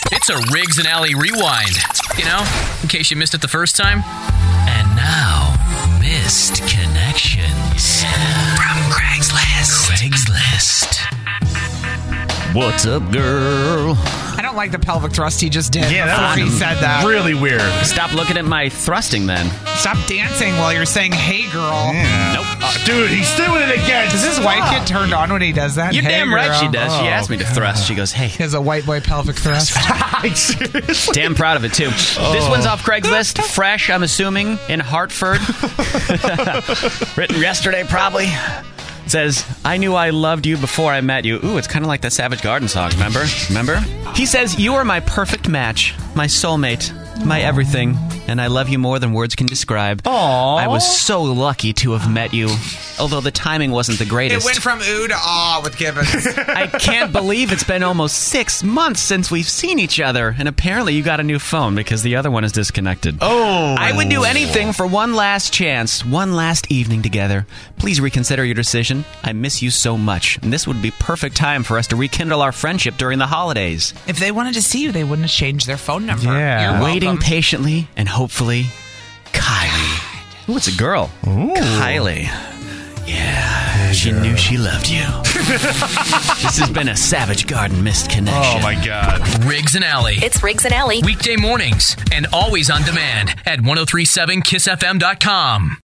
It's a Riggs and Alley rewind. You know, in case you missed it the first time. And now, Missed Connections from Craigslist. What's up, girl? I don't like the pelvic thrust he just did before he said that. Really weird. Stop looking at my thrusting then. Stop dancing while you're saying, hey, girl. Yeah. Nope. Dude, he's doing it again. Does his wife get turned on when he does that? You're Hey, damn right girl. she does. She asked me to thrust. She goes, hey. He has a white boy pelvic thrust. Seriously? Damn proud of it, too. This one's off Craigslist. Fresh, I'm assuming, in Hartford. Written yesterday, probably. It says, I knew I loved you before I met you. Ooh, it's kind of like that Savage Garden song, remember? He says, you are my perfect match, my soulmate, my everything, and I love you more than words can describe. Aww. I was so lucky to have met you, although the timing wasn't the It greatest. went from ooh to aw with Gibbons. I can't believe it's been almost 6 months since we've seen each other, and apparently you got a new phone because the other one is disconnected. Oh. I would do anything for one last chance, one last evening together. Please reconsider your decision. I miss you so much, and this would be perfect time for us to rekindle our friendship during the holidays. If they wanted to see you, they wouldn't have changed their phone number. Yeah. You're Waiting welcome. patiently and hopefully, Kylie. Ooh, it's a girl. Ooh. Kylie. Yeah, she knew she loved you. This has been a Savage Garden Missed Connection. Oh, my God. Riggs and Alley. It's Riggs and Alley. Weekday mornings and always on demand at 1037kissfm.com.